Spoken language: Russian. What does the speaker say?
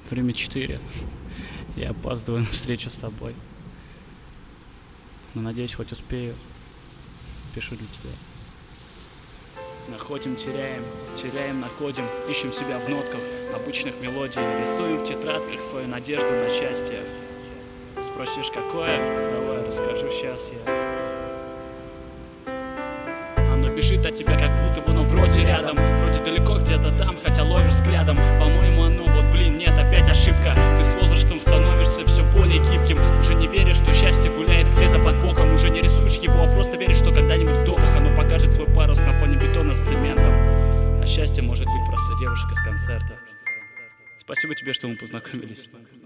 Время 4. Я опаздываю на встречу с тобой. Но надеюсь, хоть успею. Пишу для тебя. Находим, теряем, находим. Ищем себя в нотках обычных мелодий. Рисуем в тетрадках свою надежду на счастье. Спросишь, какое? Давай расскажу сейчас я. Оно бежит от тебя, как будто бы, но вроде рядом. Вроде далеко где-то там, хотя ловишь взглядом. По-моему, оно вот, блин, нет, опять ошибка. Ты с возрастом становишься все более гибким. Уже не веришь, что счастье гуляет где-то под боком. Уже не рисуешь его, а просто веришь, что когда-нибудь в доках оно покажет свой парус на фоне бетона с цементом. А счастье может быть просто девушка с концерта. Спасибо тебе, что мы познакомились.